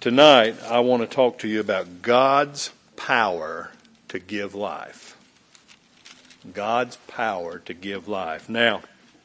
Tonight, I want to talk to you about God's power to give life. God's power to give life. Now,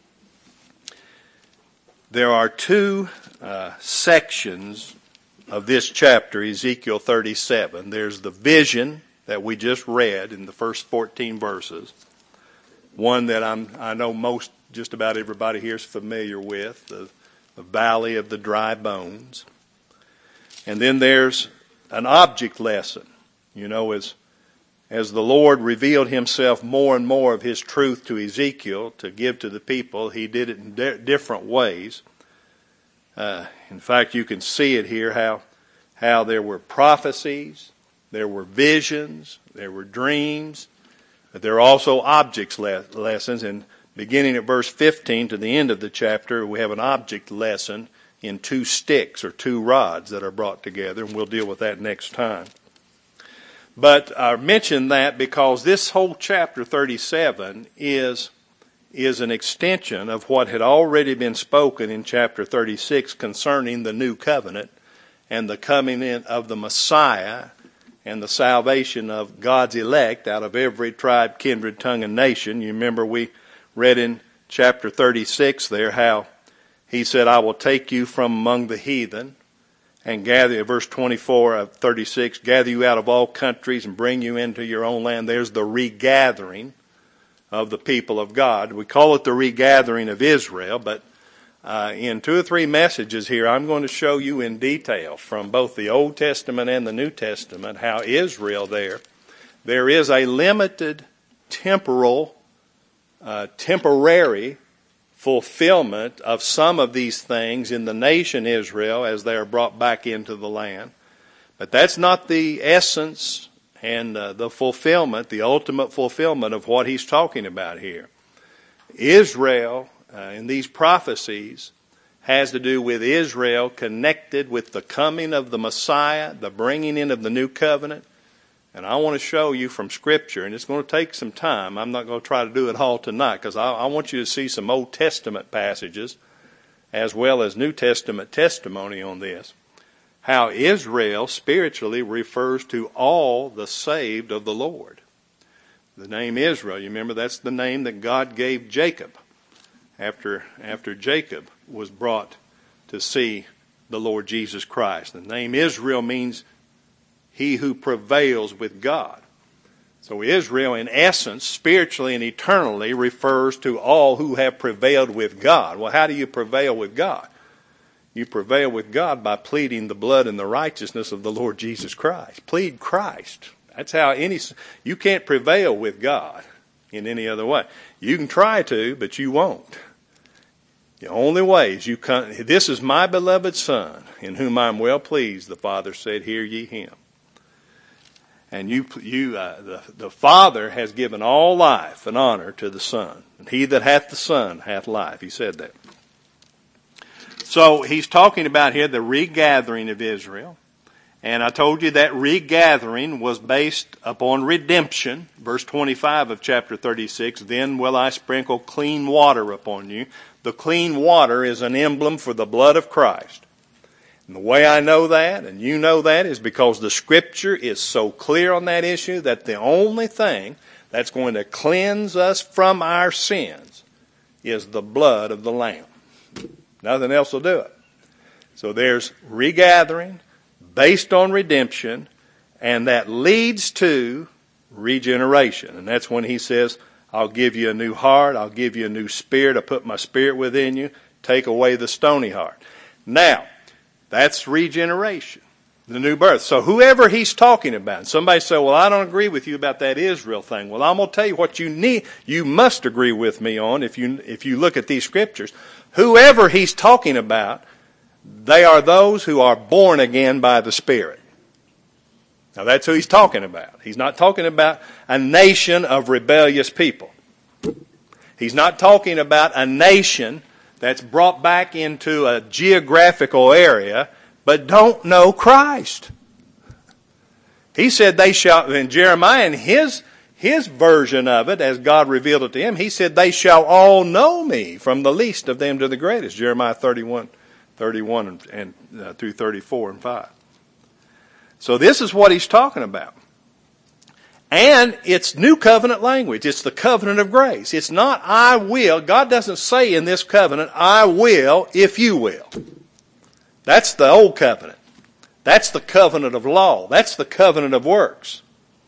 there are two sections of this chapter, Ezekiel 37. There's the vision that we just read in the first 14 verses. One that I know just about everybody here is familiar with, the valley of the dry bones. And then there's an object lesson. You know, as the Lord revealed himself more and more of his truth to Ezekiel to give to the people, he did it in different ways. In fact, you can see it here, how there were prophecies, there were visions, there were dreams, but there are also object lessons. And beginning at verse 15 to the end of the chapter, we have an object lesson in 2 sticks or 2 rods that are brought together, and we'll deal with that next time. But I mention that because this whole chapter 37 is an extension of what had already been spoken in chapter 36 concerning the new covenant and the coming in of the Messiah and the salvation of God's elect out of every tribe, kindred, tongue, and nation. You remember we read in chapter 36 there how he said, I will take you from among the heathen and gather, verse 24 of 36, gather you out of all countries and bring you into your own land. There's the regathering of the people of God. We call it the regathering of Israel, but in 2 or 3 messages here, I'm going to show you in detail from both the Old Testament and the New Testament how Israel there is a limited temporary fulfillment of some of these things in the nation Israel as they are brought back into the land. But that's not the essence and the fulfillment, the ultimate fulfillment of what he's talking about here. Israel, in these prophecies, has to do with Israel connected with the coming of the Messiah, the bringing in of the new covenant. And I want to show you from Scripture, and it's going to take some time. I'm not going to try to do it all tonight because I want you to see some Old Testament passages as well as New Testament testimony on this. How Israel spiritually refers to all the saved of the Lord. The name Israel, you remember that's the name that God gave Jacob after Jacob was brought to see the Lord Jesus Christ. The name Israel means he who prevails with God. So Israel, in essence, spiritually and eternally, refers to all who have prevailed with God. Well, how do you prevail with God? You prevail with God by pleading the blood and the righteousness of the Lord Jesus Christ. Plead Christ. That's how you can't prevail with God in any other way. You can try to, but you won't. The only way is this is my beloved Son, in whom I am well pleased, the Father said, hear ye him. And the Father has given all life and honor to the Son. And he that hath the Son hath life. He said that. So he's talking about here the regathering of Israel. And I told you that regathering was based upon redemption. Verse 25 of chapter 36, then will I sprinkle clean water upon you. The clean water is an emblem for the blood of Christ. And the way I know that, and you know that, is because the Scripture is so clear on that issue that the only thing that's going to cleanse us from our sins is the blood of the Lamb. Nothing else will do it. So there's regathering based on redemption, and that leads to regeneration. And that's when he says, I'll give you a new heart, I'll give you a new spirit, I'll put my spirit within you, take away the stony heart. Now, that's regeneration, the new birth. So whoever he's talking about, somebody say, well, I don't agree with you about that Israel thing. Well, I'm going to tell you what you must agree with me on if you look at these Scriptures. Whoever he's talking about, they are those who are born again by the Spirit. Now that's who he's talking about. He's not talking about a nation of rebellious people. He's not talking about a nation that's brought back into a geographical area but don't know Christ. He said they shall, in Jeremiah, in his version of it, as God revealed it to him, he said they shall all know me, from the least of them to the greatest. Jeremiah 31 and through 34 and 5. So this is what he's talking about. And it's new covenant language. It's the covenant of grace. It's not I will. God doesn't say in this covenant, I will if you will. That's the old covenant. That's the covenant of law. That's the covenant of works.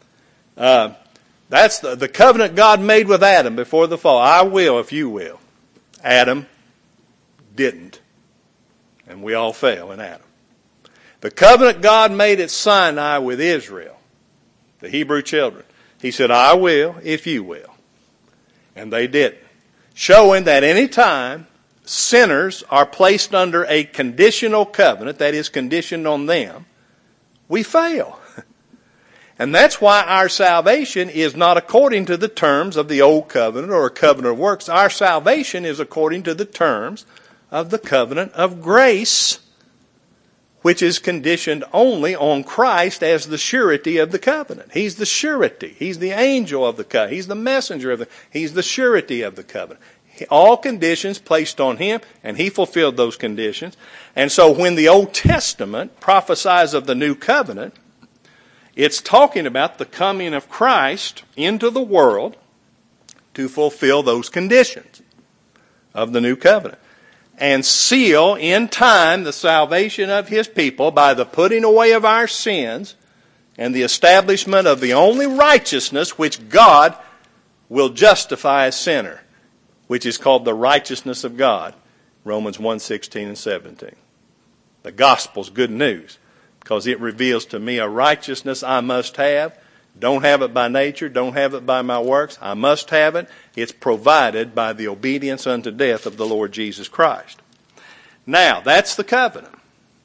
That's the covenant God made with Adam before the fall. I will if you will. Adam didn't. And we all fell in Adam. The covenant God made at Sinai with Israel, the Hebrew children, he said, I will if you will. And they didn't. Showing that any time sinners are placed under a conditional covenant, that is conditioned on them, we fail. And that's why our salvation is not according to the terms of the old covenant or a covenant of works. Our salvation is according to the terms of the covenant of grace, which is conditioned only on Christ as the surety of the covenant. He's the surety. He's the angel of the covenant. He's the messenger of he's the surety of the covenant. All conditions placed on him, and he fulfilled those conditions. And so when the Old Testament prophesies of the new covenant, it's talking about the coming of Christ into the world to fulfill those conditions of the new covenant and seal in time the salvation of his people by the putting away of our sins and the establishment of the only righteousness which God will justify a sinner, which is called the righteousness of God, Romans 1:16 and 17. The gospel's good news because it reveals to me a righteousness I must have. Don't have it by nature, don't have it by my works. I must have it. It's provided by the obedience unto death of the Lord Jesus Christ. Now, that's the covenant.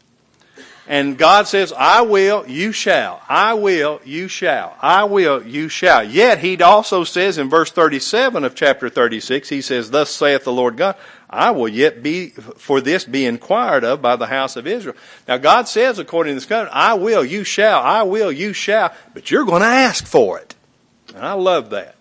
And God says, I will, you shall. I will, you shall. I will, you shall. Yet he also says in verse 37 of chapter 36, he says, thus saith the Lord God, I will yet be inquired of by the house of Israel. Now God says, according to this covenant, I will, you shall, but you're going to ask for it. And I love that.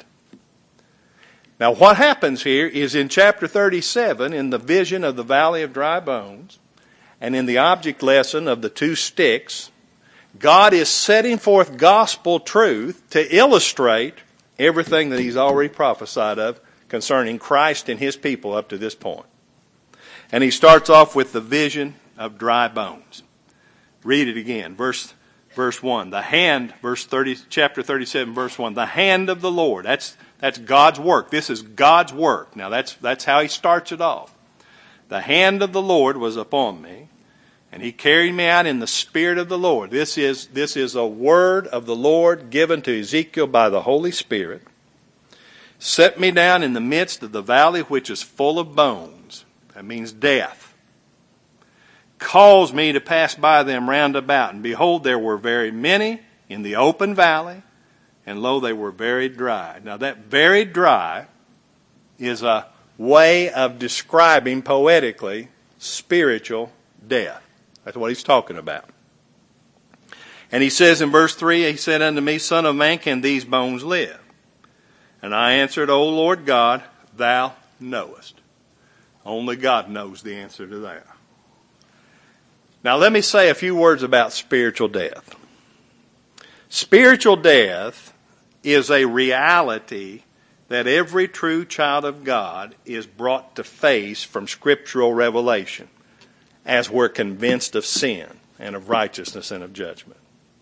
Now what happens here is in chapter 37, in the vision of the valley of dry bones, and in the object lesson of the two sticks, God is setting forth gospel truth to illustrate everything that he's already prophesied of concerning Christ and his people up to this point. And he starts off with the vision of dry bones. Read it again. Verse 1. The hand, chapter 37, verse 1. The hand of the Lord. That's God's work. This is God's work. Now that's how he starts it off. The hand of the Lord was upon me, and he carried me out in the spirit of the Lord. This is a word of the Lord given to Ezekiel by the Holy Spirit. Set me down in the midst of the valley which is full of bones. That means death. Caused me to pass by them round about, and behold, there were very many in the open valley, and lo, they were very dry. Now that very dry is a way of describing poetically spiritual death. That's what he's talking about. And he says in verse 3, he said unto me, Son of man, can these bones live? And I answered, O Lord God, thou knowest. Only God knows the answer to that. Now let me say a few words about spiritual death. Spiritual death is a reality that every true child of God is brought to face from scriptural revelation as we're convinced of sin and of righteousness and of judgment.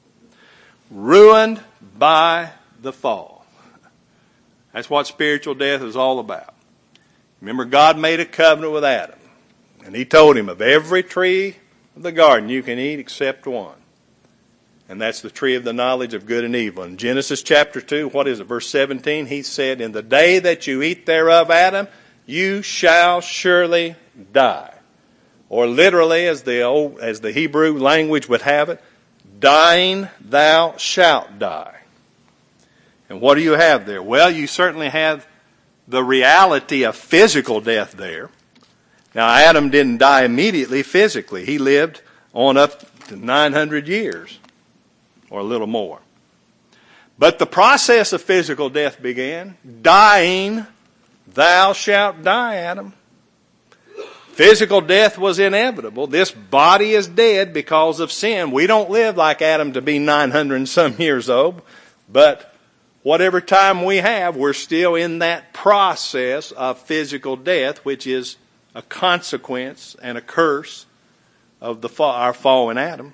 Ruined by the fall. That's what spiritual death is all about. Remember, God made a covenant with Adam, and he told him of every tree of the garden you can eat except one. And that's the tree of the knowledge of good and evil. In Genesis chapter 2, verse 17, he said, In the day that you eat thereof, Adam, you shall surely die. Or literally, as the Hebrew language would have it, dying thou shalt die. And what do you have there? Well, you certainly have the reality of physical death there. Now, Adam didn't die immediately physically. He lived on up to 900 years. Or a little more. But the process of physical death began. Dying, thou shalt die, Adam. Physical death was inevitable. This body is dead because of sin. We don't live like Adam to be 900 and some years old, but whatever time we have, we're still in that process of physical death, which is a consequence and a curse of our fallen Adam.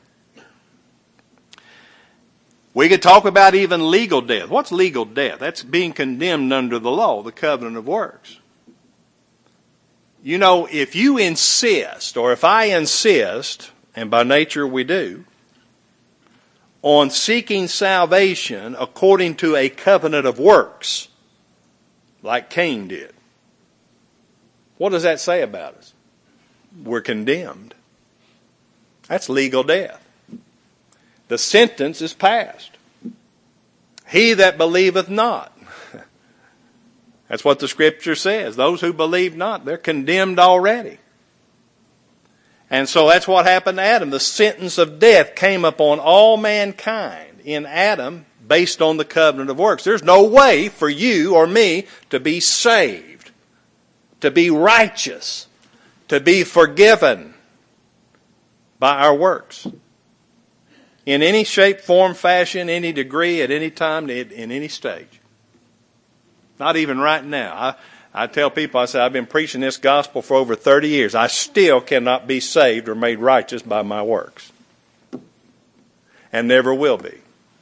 We could talk about even legal death. What's legal death? That's being condemned under the law, the covenant of works. You know, if you insist, or if I insist, and by nature we do, on seeking salvation according to a covenant of works, like Cain did, what does that say about us? We're condemned. That's legal death. The sentence is passed. He that believeth not. That's what the Scripture says. Those who believe not, they're condemned already. And so that's what happened to Adam. The sentence of death came upon all mankind in Adam based on the covenant of works. There's no way for you or me to be saved, to be righteous, to be forgiven by our works. In any shape, form, fashion, any degree, at any time, in any stage. Not even right now. I tell people, I say, I've been preaching this gospel for over 30 years. I still cannot be saved or made righteous by my works. And never will be.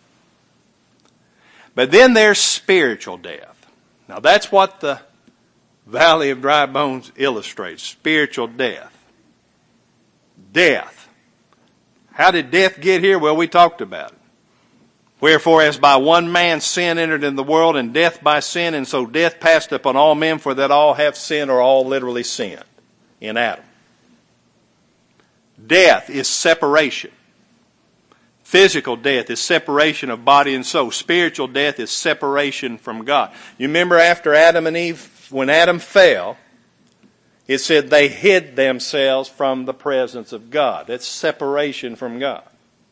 But then there's spiritual death. Now that's what the Valley of Dry Bones illustrates. Spiritual death. Death. How did death get here? Well, we talked about it. Wherefore, as by one man sin entered in the world, and death by sin, and so death passed upon all men, for that all have sinned, or all literally sinned in Adam. Death is separation. Physical death is separation of body and soul. Spiritual death is separation from God. You remember after Adam and Eve, when Adam fell, it said they hid themselves from the presence of God. That's separation from God.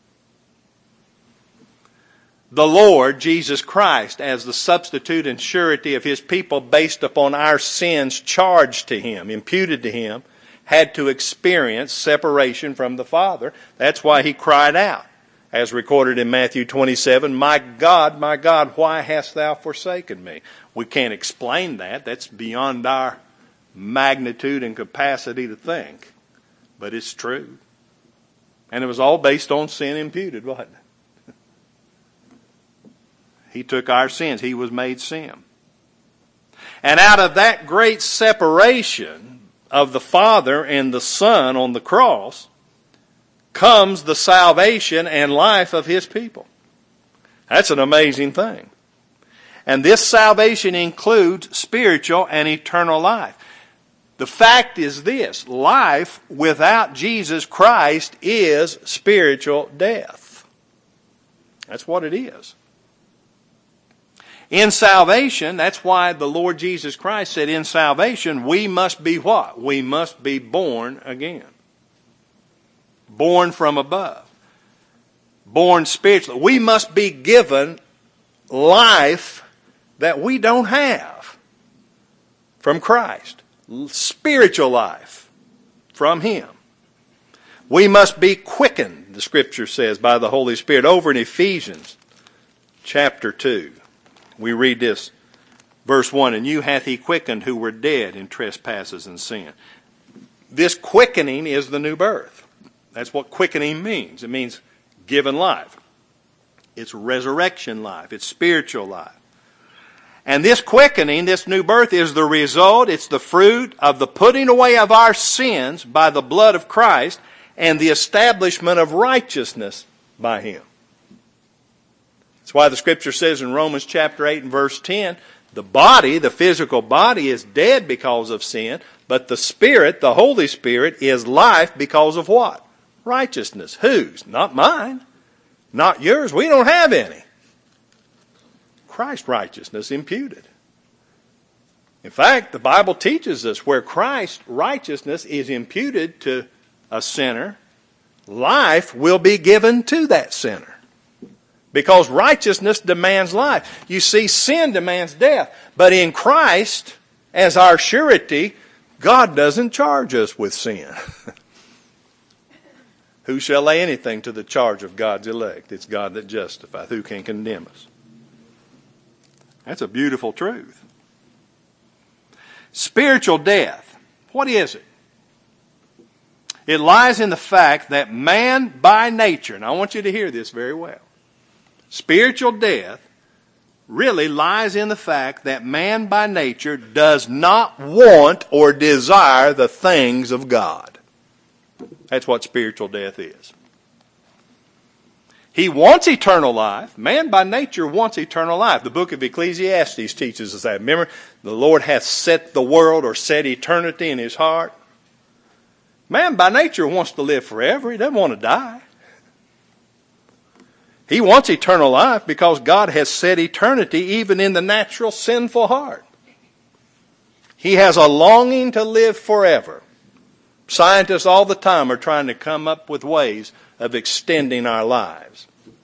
The Lord, Jesus Christ, as the substitute and surety of His people based upon our sins charged to Him, imputed to Him, had to experience separation from the Father. That's why He cried out, as recorded in Matthew 27, my God, why hast Thou forsaken me? We can't explain that. That's beyond our magnitude and capacity to think. But it's true. And it was all based on sin imputed, wasn't it? He took our sins. He was made sin. And out of that great separation of the Father and the Son on the cross comes the salvation and life of His people. That's an amazing thing. And this salvation includes spiritual and eternal life. The fact is this: life without Jesus Christ is spiritual death. That's what it is. In salvation, that's why the Lord Jesus Christ said in salvation, we must be what? We must be born again. Born from above. Born spiritually. We must be given life that we don't have from Christ. Spiritual life from Him. We must be quickened, the Scripture says, by the Holy Spirit. Over in Ephesians chapter 2. We read this, verse 1, and you hath He quickened who were dead in trespasses and sin. This quickening is the new birth. That's what quickening means. It means given life. It's resurrection life. It's spiritual life. And this quickening, this new birth, is the result, it's the fruit of the putting away of our sins by the blood of Christ and the establishment of righteousness by Him. That's why the Scripture says in Romans chapter 8 and verse 10, the body, the physical body, is dead because of sin, but the Spirit, the Holy Spirit, is life because of what? Righteousness. Whose? Not mine. Not yours. We don't have any. Christ's righteousness imputed. In fact, the Bible teaches us where Christ's righteousness is imputed to a sinner, life will be given to that sinner. Because righteousness demands life. You see, sin demands death. But in Christ, as our surety, God doesn't charge us with sin. Who shall lay anything to the charge of God's elect? It's God that justifieth. Who can condemn us? That's a beautiful truth. Spiritual death. What is it? It lies in the fact that man by nature, and I want you to hear this very well, spiritual death really lies in the fact that man by nature does not want or desire the things of God. That's what spiritual death is. He wants eternal life. Man by nature wants eternal life. The book of Ecclesiastes teaches us that. Remember, the Lord hath set the world or set eternity in his heart. Man by nature wants to live forever. He doesn't want to die. He wants eternal life because God has set eternity even in the natural sinful heart. He has a longing to live forever. Scientists all the time are trying to come up with ways of extending our lives.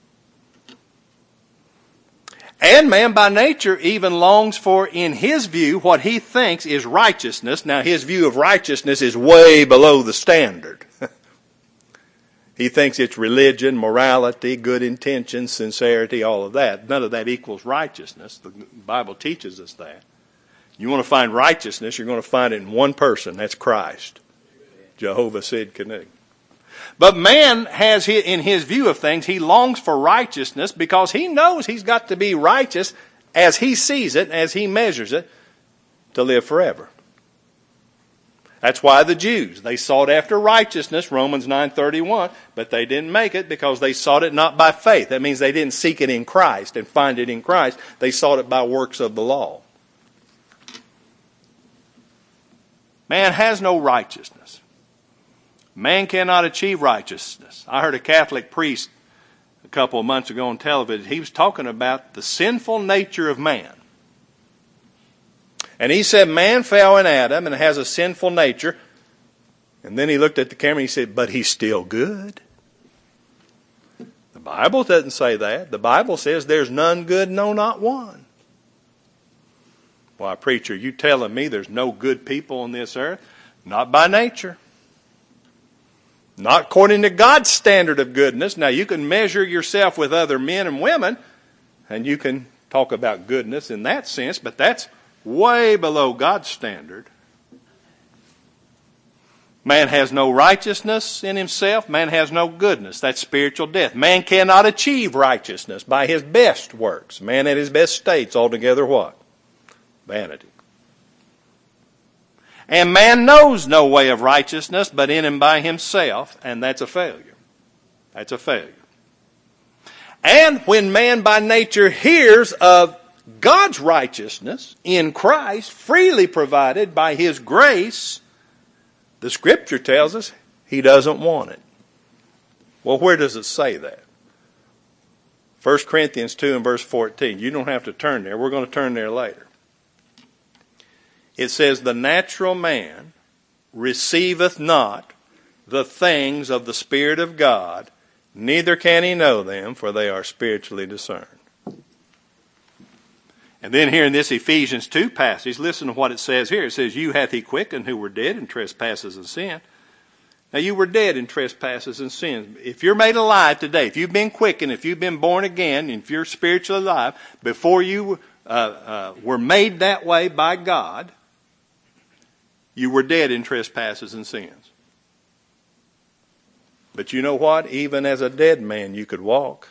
And man by nature even longs for, in his view, what he thinks is righteousness. Now his view of righteousness is way below the standard. He thinks it's religion, morality, good intentions, sincerity, all of that. None of that equals righteousness. The Bible teaches us that. You want to find righteousness, you're going to find it in one person. That's Christ. Jehovah Sidkenu. But man has, in his view of things, he longs for righteousness because he knows he's got to be righteous as he sees it, as he measures it, to live forever. That's why the Jews, they sought after righteousness, Romans 9:31, but they didn't make it because they sought it not by faith. That means they didn't seek it in Christ and find it in Christ. They sought it by works of the law. Man has no righteousness. Man cannot achieve righteousness. I heard a Catholic priest a couple of months ago on television. He was talking about the sinful nature of man. And he said man fell in Adam and has a sinful nature. And then he looked at the camera and he said, but he's still good. The Bible doesn't say that. The Bible says there's none good, no, not one. Why, preacher, you telling me there's no good people on this earth? Not by nature. Not according to God's standard of goodness. Now, you can measure yourself with other men and women, and you can talk about goodness in that sense, but that's way below God's standard. Man has no righteousness in himself. Man has no goodness. That's spiritual death. Man cannot achieve righteousness by his best works. Man at his best state's altogether what? Vanity. And man knows no way of righteousness but in and by himself, and that's a failure. That's a failure. And when man by nature hears of God's righteousness in Christ, freely provided by his grace, the Scripture tells us he doesn't want it. Well, where does it say that? 1 Corinthians 2 and verse 14. You don't have to turn there. We're going to turn there later. It says, the natural man receiveth not the things of the Spirit of God, neither can he know them, for they are spiritually discerned. And then here in this Ephesians 2 passage, listen to what it says here. It says, you hath he quickened who were dead in trespasses and sin. Now you were dead in trespasses and sins. If you're made alive today, if you've been quickened, if you've been born again, if you're spiritually alive, before you were made that way by God, you were dead in trespasses and sins. But you know what? Even as a dead man, you could walk.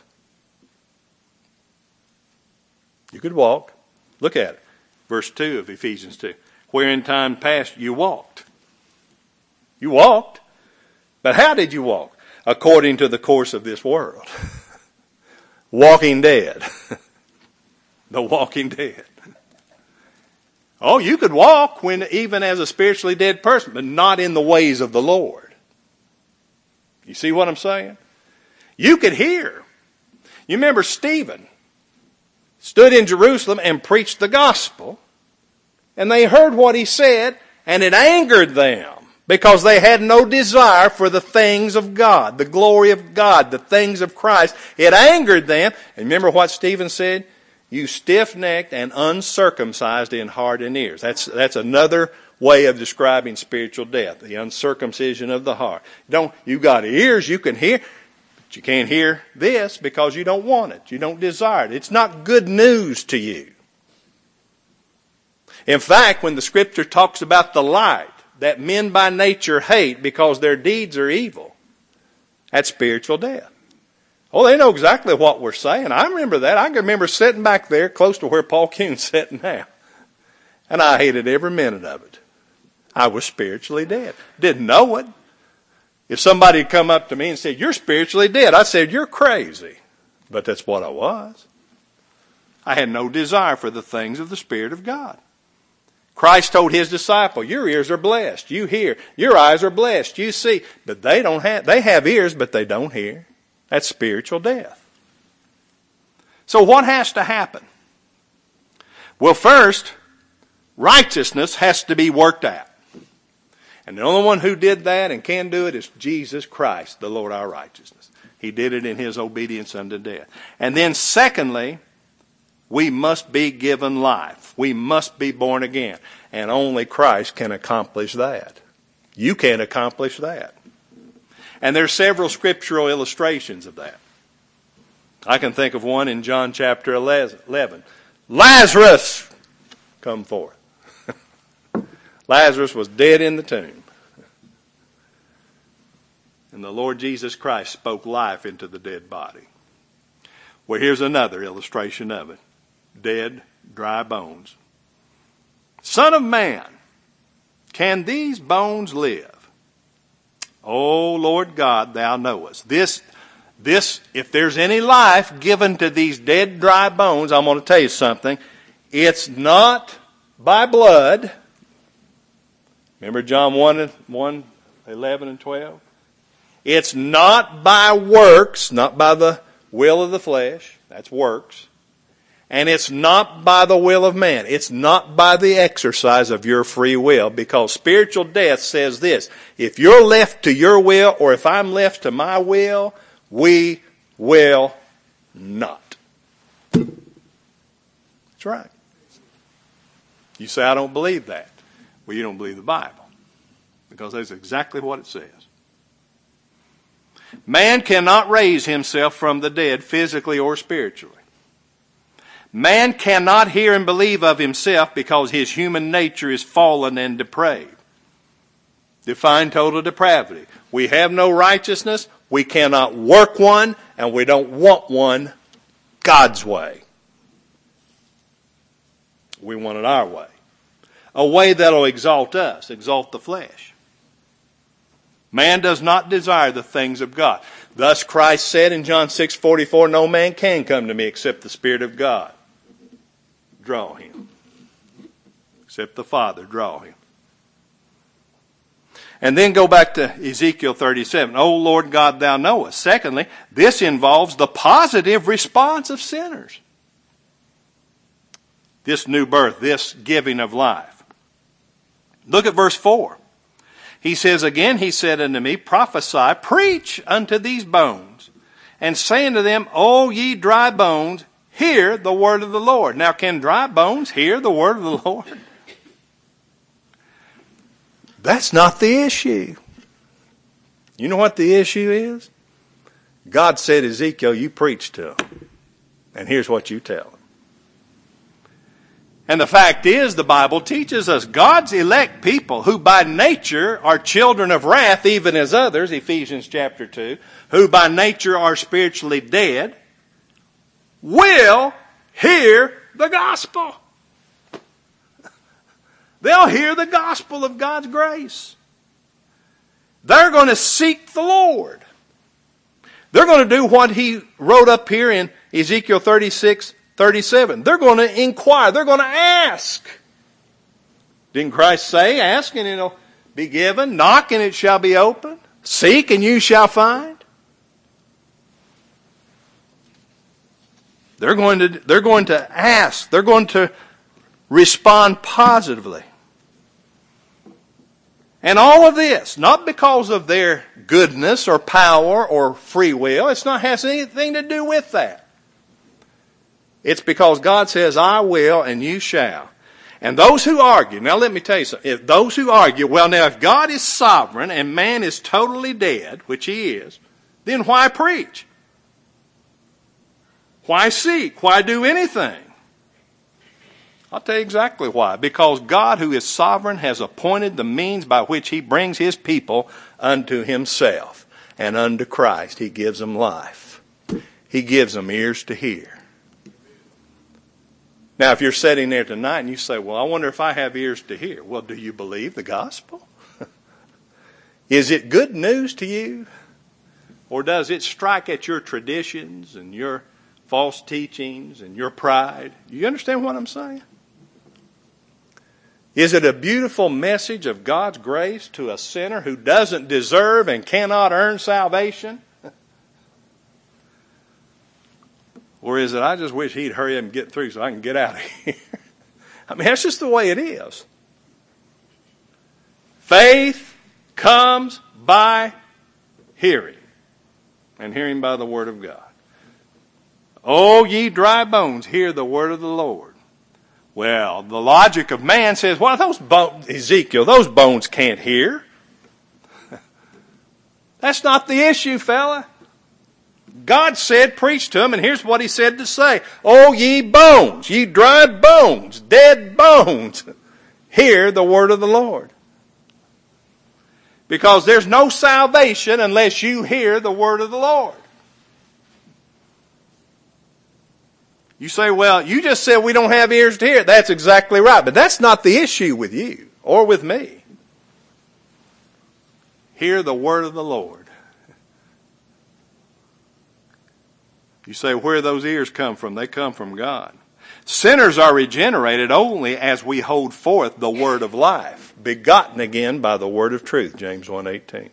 You could walk. Look at it. Verse 2 of Ephesians 2. Where in time past you walked. You walked. But how did you walk? According to the course of this world. Walking dead. The walking dead. Oh, you could walk even as a spiritually dead person, but not in the ways of the Lord. You see what I'm saying? You could hear. You remember Stephen stood in Jerusalem and preached the gospel, and they heard what he said, and it angered them because they had no desire for the things of God, the glory of God, the things of Christ. It angered them. And remember what Stephen said? You stiff-necked and uncircumcised in heart and ears. That's another way of describing spiritual death, the uncircumcision of the heart. You've got ears, you can hear, but you can't hear this because you don't want it. You don't desire it. It's not good news to you. In fact, when the Scripture talks about the light that men by nature hate because their deeds are evil, that's spiritual death. Oh, they know exactly what we're saying. I remember that. I can remember sitting back there close to where Paul Kuhn's sitting now. And I hated every minute of it. I was spiritually dead. Didn't know it. If somebody had come up to me and said, "You're spiritually dead," I said, "You're crazy." But that's what I was. I had no desire for the things of the Spirit of God. Christ told his disciple, "Your ears are blessed. You hear. Your eyes are blessed. You see." But they have ears, but they don't hear. That's spiritual death. So what has to happen? Well, first, righteousness has to be worked out. And the only one who did that and can do it is Jesus Christ, the Lord our righteousness. He did it in his obedience unto death. And then secondly, we must be given life. We must be born again. And only Christ can accomplish that. You can't accomplish that. And there's several scriptural illustrations of that. I can think of one in John chapter 11. Lazarus, come forth. Lazarus was dead in the tomb. And the Lord Jesus Christ spoke life into the dead body. Well, here's another illustration of it. Dead, dry bones. Son of man, can these bones live? O Lord God, thou knowest. This, if there's any life given to these dead, dry bones, I'm going to tell you something. It's not by blood. Remember John 1, 11 and 12? It's not by works, not by the will of the flesh. That's works. And it's not by the will of man. It's not by the exercise of your free will, because spiritual death says this: if you're left to your will, or if I'm left to my will, we will not. That's right. You say, "I don't believe that." Well, you don't believe the Bible, because that's exactly what it says. Man cannot raise himself from the dead physically or spiritually. Man cannot hear and believe of himself because his human nature is fallen and depraved. Define total depravity. We have no righteousness, we cannot work one, and we don't want one God's way. We want it our way. A way that'll exalt us, exalt the flesh. Man does not desire the things of God. Thus Christ said in John 6:44, "No man can come to me except the Spirit of God draw him." Except the Father draw him. And then go back to Ezekiel 37. "O Lord God, thou knowest." Secondly, this involves the positive response of sinners. This new birth, this giving of life. Look at verse 4. He says again, "He said unto me, prophesy, preach unto these bones, and say unto them, O ye dry bones, hear the word of the Lord." Now, can dry bones hear the word of the Lord? That's not the issue. You know what the issue is? God said, "Ezekiel, you preach to them, and here's what you tell them." And the fact is, the Bible teaches us God's elect people, who by nature are children of wrath, even as others, Ephesians chapter 2, who by nature are spiritually dead, will hear the gospel. They'll hear the gospel of God's grace. They're going to seek the Lord. They're going to do what he wrote up here in Ezekiel 36:37. They're going to inquire. They're going to ask. Didn't Christ say, "Ask and it'll be given. Knock and it shall be opened. Seek and you shall find"? They're going to ask. They're going to respond positively. And all of this, not because of their goodness or power or free will. It's not has anything to do with that. It's because God says, "I will and you shall." And those who argue, now let me tell you something, if those who argue, well now if God is sovereign and man is totally dead, which he is, then why preach? Why seek? Why do anything? I'll tell you exactly why. Because God, who is sovereign, has appointed the means by which he brings his people unto himself and unto Christ. He gives them life. He gives them ears to hear. Now, if you're sitting there tonight and you say, well, I wonder if I have ears to hear. Well, do you believe the gospel? Is it good news to you? Or does it strike at your traditions and your false teachings and your pride? Do you understand what I'm saying? Is it a beautiful message of God's grace to a sinner who doesn't deserve and cannot earn salvation? Or is it, I just wish he'd hurry up and get through so I can get out of here? I mean, that's just the way it is. Faith comes by hearing, and hearing by the word of God. O ye dry bones, hear the word of the Lord. Well, the logic of man says, well, those bones, Ezekiel, those bones can't hear. That's not the issue, fella. God said, preach to them, and here's what he said to say. O ye bones, ye dry bones, dead bones, hear the word of the Lord. Because there's no salvation unless you hear the word of the Lord. You say, well, you just said we don't have ears to hear. That's exactly right. But that's not the issue with you or with me. Hear the word of the Lord. You say, where do those ears come from? They come from God. Sinners are regenerated only as we hold forth the word of life, begotten again by the word of truth, James 1:18.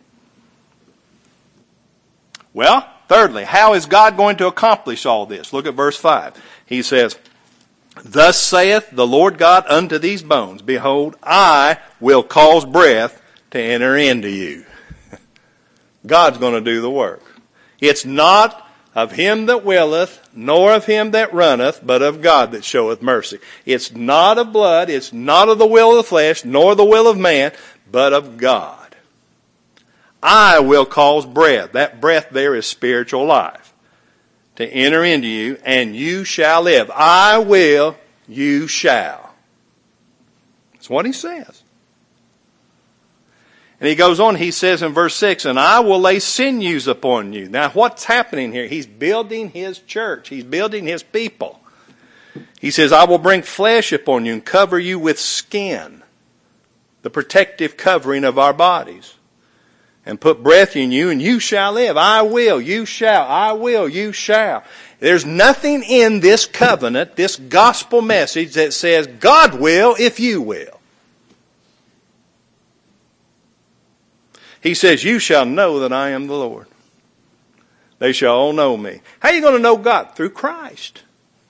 Well, thirdly, how is God going to accomplish all this? Look at verse 5. He says, thus saith the Lord God unto these bones, behold, I will cause breath to enter into you. God's going to do the work. It's not of him that willeth, nor of him that runneth, but of God that showeth mercy. It's not of blood, it's not of the will of the flesh, nor the will of man, but of God. I will cause breath. That breath there is spiritual life. To enter into you, and you shall live. I will, you shall. That's what he says. And he goes on, he says in verse 6, and I will lay sinews upon you. Now what's happening here? He's building his church. He's building his people. He says, I will bring flesh upon you and cover you with skin, the protective covering of our bodies, and put breath in you, and you shall live. I will, you shall. I will, you shall. There's nothing in this covenant, this gospel message that says God will if you will. He says, you shall know that I am the Lord. They shall all know me. How are you going to know God? Through Christ.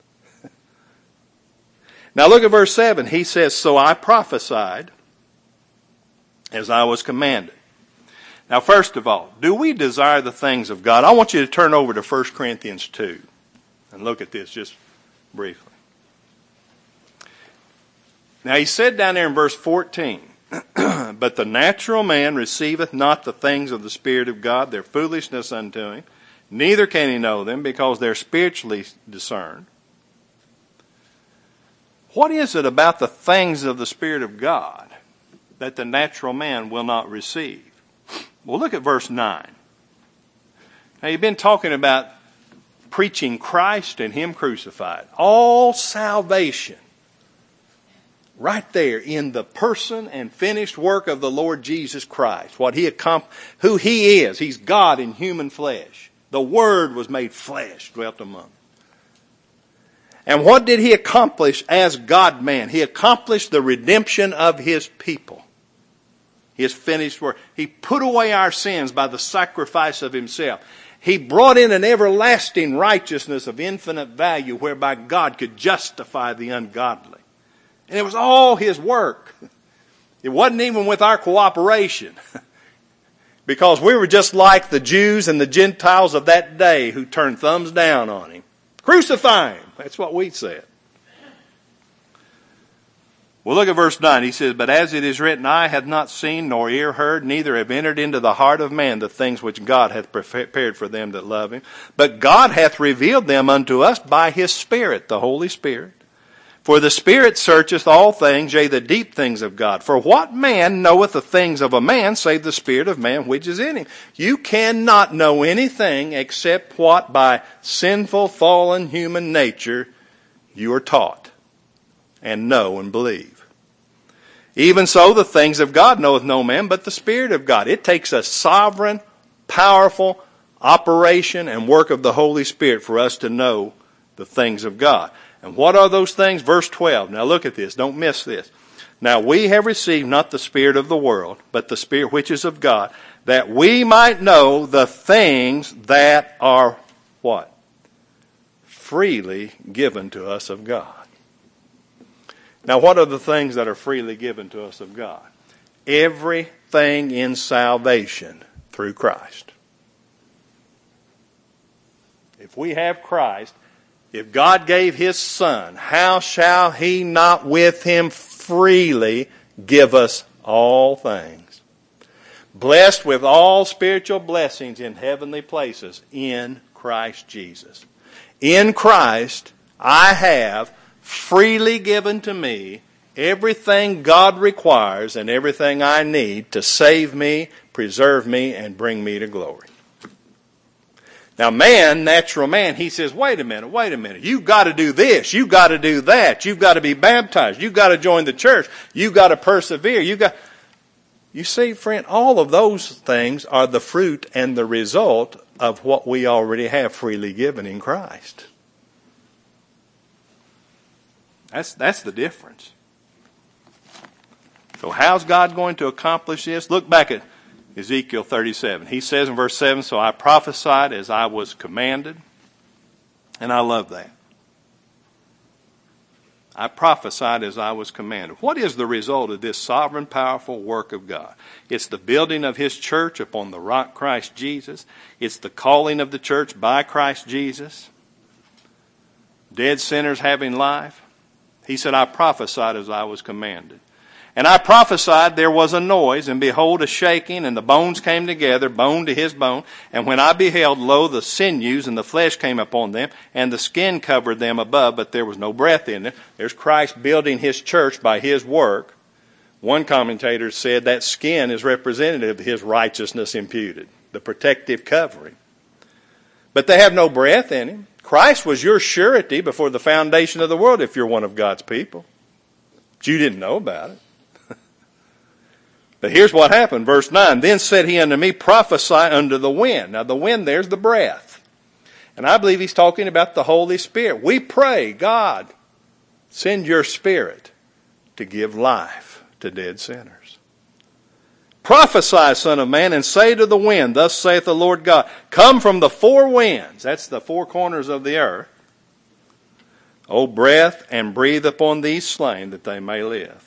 Now look at verse 7. He says, so I prophesied as I was commanded. Now first of all, do we desire the things of God? I want you to turn over to 1 Corinthians 2 and look at this just briefly. Now he said down there in verse 14, but the natural man receiveth not the things of the Spirit of God, their foolishness unto him. Neither can he know them, because they're spiritually discerned. What is it about the things of the Spirit of God that the natural man will not receive? Well, look at verse 9. Now, you've been talking about preaching Christ and Him crucified. All salvation right there in the person and finished work of the Lord Jesus Christ. What He accomplished, who He is. He's God in human flesh. The Word was made flesh, dwelt among them. And what did He accomplish as God-man? He accomplished the redemption of His people. His finished work. He put away our sins by the sacrifice of Himself. He brought in an everlasting righteousness of infinite value whereby God could justify the ungodly. And it was all His work. It wasn't even with our cooperation. Because we were just like the Jews and the Gentiles of that day who turned thumbs down on Him. Crucify Him. That's what we said. Well, look at verse 9. He says, but as it is written, eye hath not seen, nor ear heard, neither have entered into the heart of man the things which God hath prepared for them that love him. But God hath revealed them unto us by his Spirit, the Holy Spirit. For the Spirit searcheth all things, yea, the deep things of God. For what man knoweth the things of a man, save the spirit of man which is in him? You cannot know anything except what by sinful, fallen human nature you are taught and know and believe. Even so, the things of God knoweth no man, but the Spirit of God. It takes a sovereign, powerful operation and work of the Holy Spirit for us to know the things of God. And what are those things? Verse 12. Now look at this. Don't miss this. Now we have received not the spirit of the world, but the Spirit which is of God, that we might know the things that are what? Freely given to us of God. Now what are the things that are freely given to us of God? Everything in salvation through Christ. If we have Christ, if God gave his Son, how shall he not with him freely give us all things? Blessed with all spiritual blessings in heavenly places in Christ Jesus. In Christ, I have freely given to me everything God requires and everything I need to save me, preserve me, and bring me to glory. Now man, natural man, he says, wait a minute. You've got to do this. You've got to do that. You've got to be baptized. You've got to join the church. You've got to persevere. You see, friend, all of those things are the fruit and the result of what we already have freely given in Christ. That's the difference. So how's God going to accomplish this? Look back at Ezekiel 37. He says in verse 7, so I prophesied as I was commanded. And I love that. I prophesied as I was commanded. What is the result of this sovereign, powerful work of God? It's the building of his church upon the rock Christ Jesus. It's the calling of the church by Christ Jesus. Dead sinners having life. He said, I prophesied as I was commanded. And I prophesied, there was a noise, and behold, a shaking, and the bones came together, bone to his bone. And when I beheld, lo, the sinews and the flesh came upon them, and the skin covered them above, but there was no breath in them. There's Christ building his church by his work. One commentator said that skin is representative of his righteousness imputed, the protective covering. But they have no breath in him. Christ was your surety before the foundation of the world if you're one of God's people. But you didn't know about it. But here's what happened, verse 9. Then said he unto me, prophesy unto the wind. Now the wind, there's the breath. And I believe he's talking about the Holy Spirit. We pray, God, send your Spirit to give life to dead sinners. Prophesy, Son of Man, and say to the wind, thus saith the Lord God, come from the four winds, that's the four corners of the earth, O breath, and breathe upon these slain that they may live.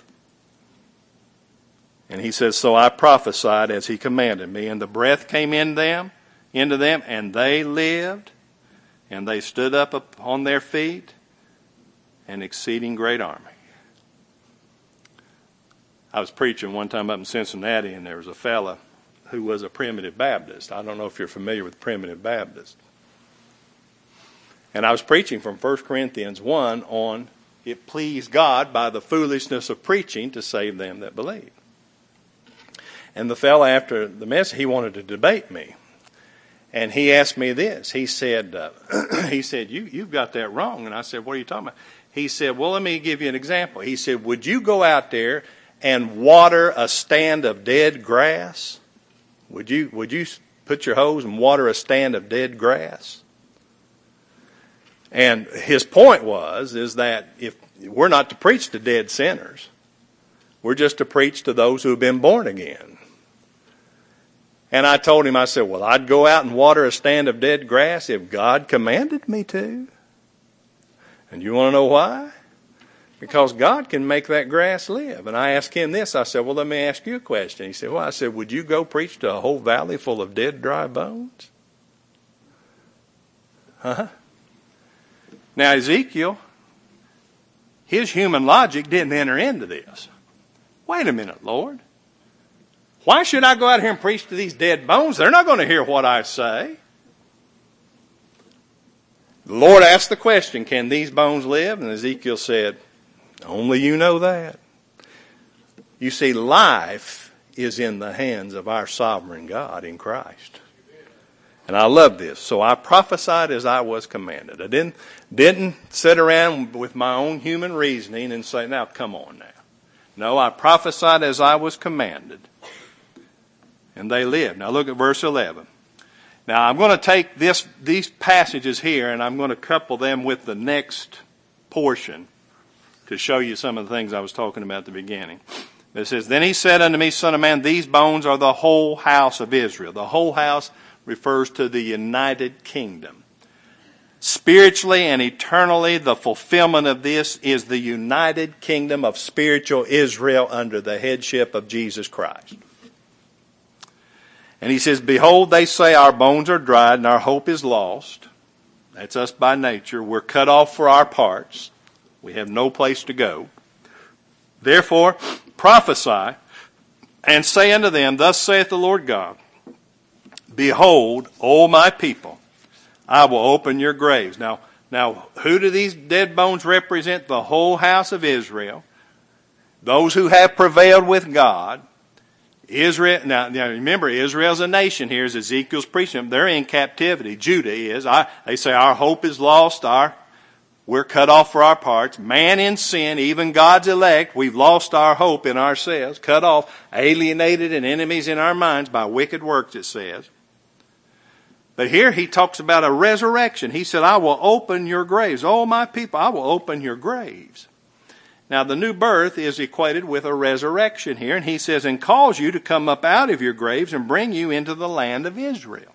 And he says, so I prophesied as he commanded me, and the breath came into them, and they lived, and they stood up upon their feet, an exceeding great army. I was preaching one time up in Cincinnati, and there was a fella who was a primitive Baptist. I don't know if you're familiar with primitive Baptists. And I was preaching from 1 Corinthians 1 on it pleased God by the foolishness of preaching to save them that believe. And the fellow after the message, he wanted to debate me. And he asked me this. He said, you've got that wrong. And I said, what are you talking about? He said, well, let me give you an example. He said, would you go out there and water a stand of dead grass? Would you put your hose and water a stand of dead grass? And his point is that if we're not to preach to dead sinners, we're just to preach to those who have been born again. And I told him, I said, well, I'd go out and water a stand of dead grass if God commanded me to. And you want to know why? Because God can make that grass live. And I asked him this. I said, well, let me ask you a question. He said, well, I said, would you go preach to a whole valley full of dead, dry bones? Now, Ezekiel his human logic didn't enter into this. Wait a minute, Lord. Why should I go out here and preach to these dead bones? They're not going to hear what I say. The Lord asked the question, can these bones live? And Ezekiel said, only you know that. You see, life is in the hands of our sovereign God in Christ. And I love this. So I prophesied as I was commanded. I didn't sit around with my own human reasoning and say, now come on now. No, I prophesied as I was commanded. And they lived. Now look at verse 11. Now I'm going to take these passages here and I'm going to couple them with the next portion to show you some of the things I was talking about at the beginning. It says, then he said unto me, Son of man, these bones are the whole house of Israel. The whole house refers to the united kingdom. Spiritually and eternally, the fulfillment of this is the united kingdom of spiritual Israel under the headship of Jesus Christ. And he says, behold, they say our bones are dried and our hope is lost. That's us by nature. We're cut off for our parts. We have no place to go. Therefore, prophesy and say unto them, thus saith the Lord God, behold, O my people, I will open your graves. Now, who do these dead bones represent? The whole house of Israel. Those who have prevailed with God. Israel. Now remember, Israel's a nation here, as Ezekiel's preaching. They're in captivity. Judah is. They say our hope is lost. We're cut off for our parts. Man in sin, even God's elect, we've lost our hope in ourselves. Cut off, alienated, and enemies in our minds by wicked works, it says. But here he talks about a resurrection. He said, I will open your graves. Oh, my people, I will open your graves. Now, the new birth is equated with a resurrection here. And he says, and cause you to come up out of your graves and bring you into the land of Israel.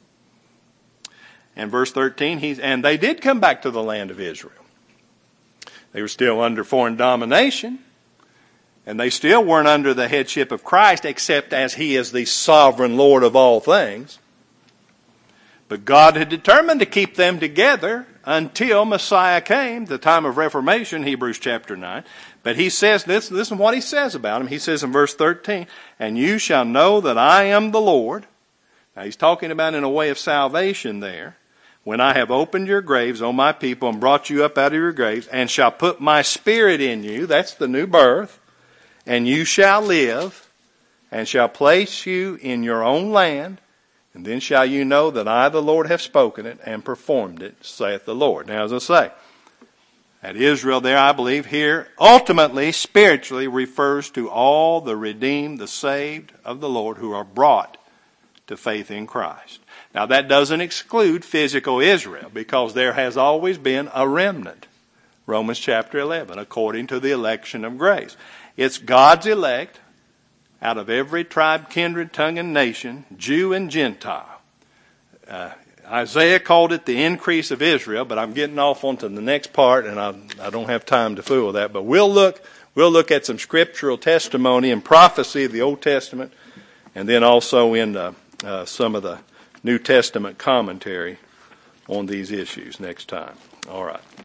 And verse 13, and they did come back to the land of Israel. They were still under foreign domination. And they still weren't under the headship of Christ, except as he is the sovereign Lord of all things. But God had determined to keep them together until Messiah came, the time of Reformation, Hebrews chapter 9. But he says, listen to what he says about him. He says in verse 13, and you shall know that I am the Lord. Now he's talking about in a way of salvation there. When I have opened your graves, O my people, and brought you up out of your graves, and shall put my spirit in you, that's the new birth, and you shall live, and shall place you in your own land, and then shall you know that I, the Lord, have spoken it and performed it, saith the Lord. Now, as I say, at Israel there, I believe here, ultimately, spiritually, refers to all the redeemed, the saved of the Lord who are brought to faith in Christ. Now, that doesn't exclude physical Israel, because there has always been a remnant. Romans chapter 11, according to the election of grace. It's God's elect, out of every tribe, kindred, tongue, and nation, Jew and Gentile. Isaiah called it the increase of Israel, but I'm getting off onto the next part, and I don't have time to fool with that. But we'll look at some scriptural testimony and prophecy of the Old Testament, and then also in some of the New Testament commentary on these issues next time. All right.